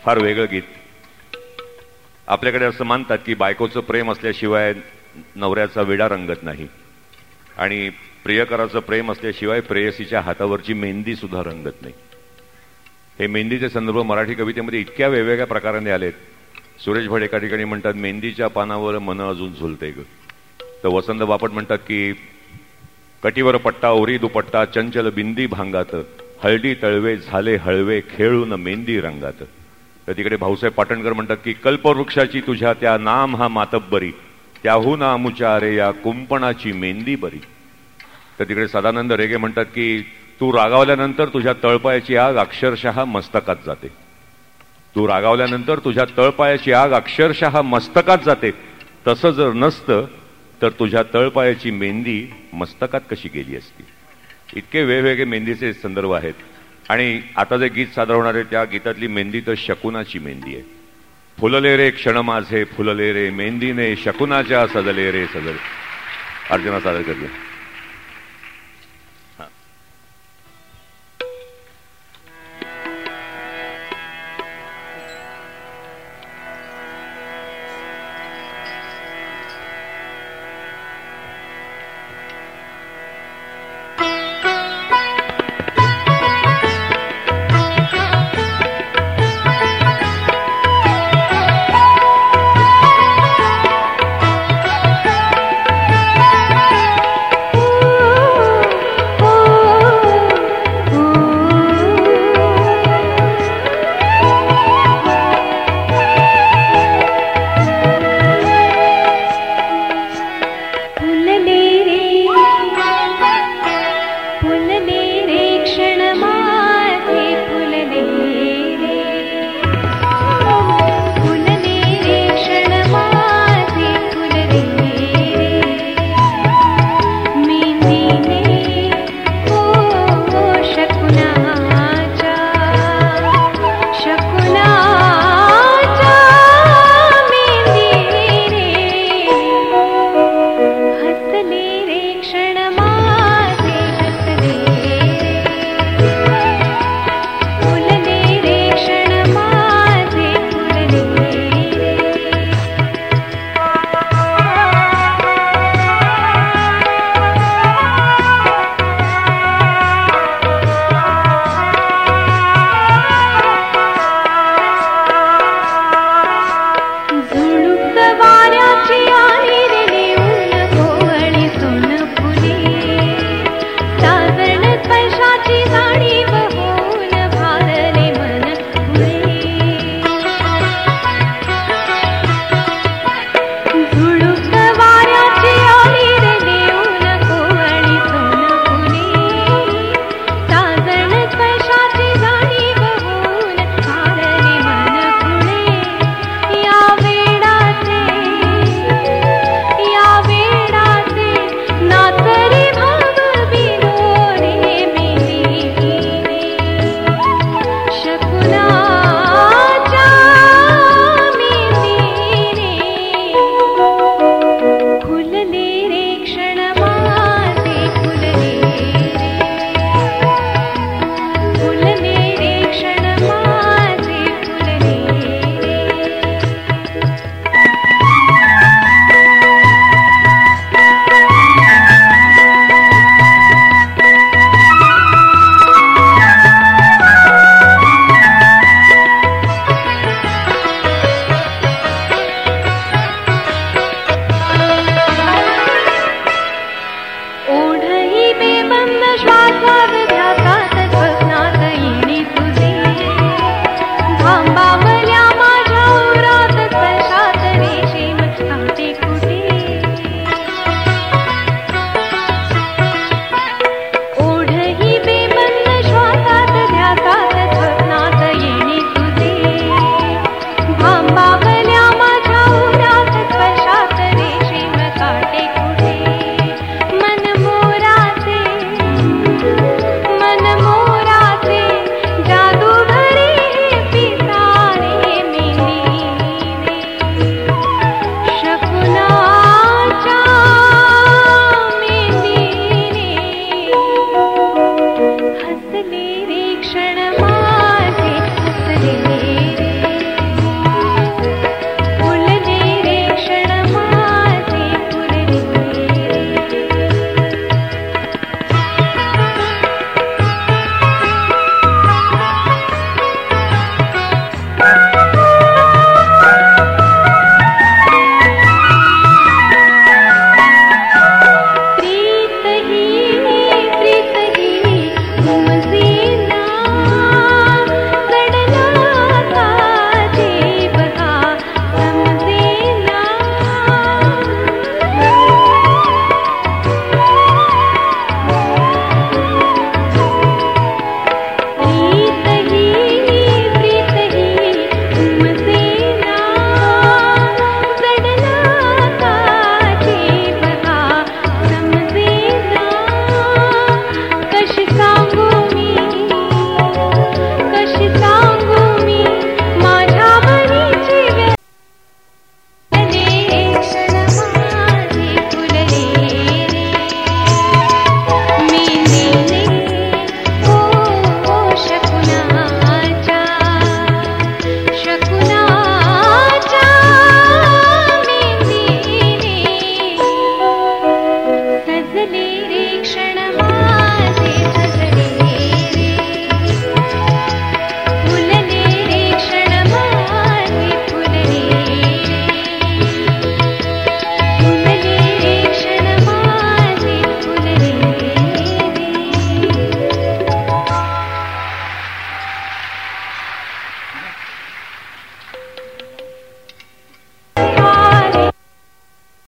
फार वेगळं गीत. आपल्याकडे असं मानतात की बायकोचं प्रेम असल्याशिवाय नवऱ्याचा विडा रंगत नाही आणि प्रियकराचं प्रेम असल्याशिवाय प्रेयसीच्या हातावरची मेहंदी सुद्धा रंगत नाही. हे मेहंदीचे संदर्भ मराठी कवितेमध्ये इतक्या वेगवेगळ्या प्रकाराने आलेत. सुरेश भट एका ठिकाणी म्हणतात मेहंदीच्या पानावर मन अजून झुलते ग. तर वसंत बापट म्हणतात की कटीवर पट्टा ओरी दुपट्टा चंचल बिंदी भांगात हळदी तळवे झाले हळवे खेळून मेहंदी रंगात. तर तिकडे भाऊसाहेब पाटणकर म्हणतात की कल्पवृक्षाची तुझ्या त्या नाम हा मातब्बरी त्याहून आमुच्या रे या कुंपणाची मेहंदी बरी. तर तिकडे सदानंद रेगे म्हणतात की तू रागावल्यानंतर तुझ्या तळपायाची आग अक्षरशः मस्तकात जाते. तू रागावल्यानंतर तुझ्या तळपायाची आग अक्षरशः मस्तकात जाते. तसं जर नसतं तर तुझ्या तळपायाची मेहंदी मस्तकात कशी गेली असती. इतके वेगवेगळे मेहंदीचे संदर्भ आहेत. आणि आता जे गीत सादर होणार आहे त्या गीतातली मेहंदी तर शकुनाची मेहंदी आहे. फुलले रे क्षण माझे फुलले रे मेहंदीने शकुनाच्या सजले रे सजले. अर्चना सादर करते.